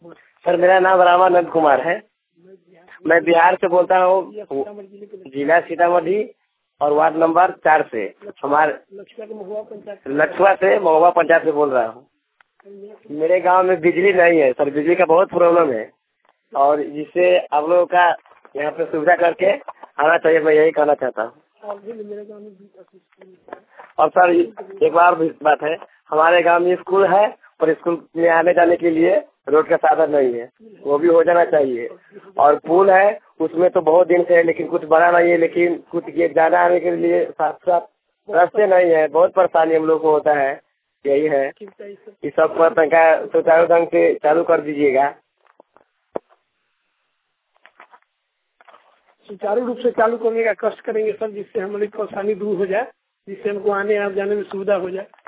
Sir मेरा नाम रामानंद कुमार है। मैं बिहार से बोलता हूँ, जिला सीतामढ़ी और वार्ड नंबर 4 से। हमारे लक्षुआ से महुआ पंचायत से बोल रहा हूँ। मेरे गांव में बिजली नहीं है सर, बिजली का बहुत प्रॉब्लम है और जिससे आप लोगों का यहाँ पे सुविधा करके आना चाहिए, मैं यही कहना चाहता हूँ। और सर एक बार बात है, हमारे गांव में स्कूल है और स्कूल में आने जाने के लिए रोड का साधन नहीं है, वो भी हो जाना चाहिए। और पुल है, उसमें तो बहुत दिन से है लेकिन कुछ बना नहीं है, लेकिन कुछ जाना आने के लिए साथ साथ रास्ते नहीं है, बहुत परेशानी हम लोग को होता है। यही है, इस सब पर तंका सुचारू ढंग से चालू कर दीजिएगा। सुचारू रूप से चालू करने का कष्ट करेंगे सर, जिससे हमारी परेशानी दूर हो जाए, जिससे हमको आने जाने में सुविधा हो जाए।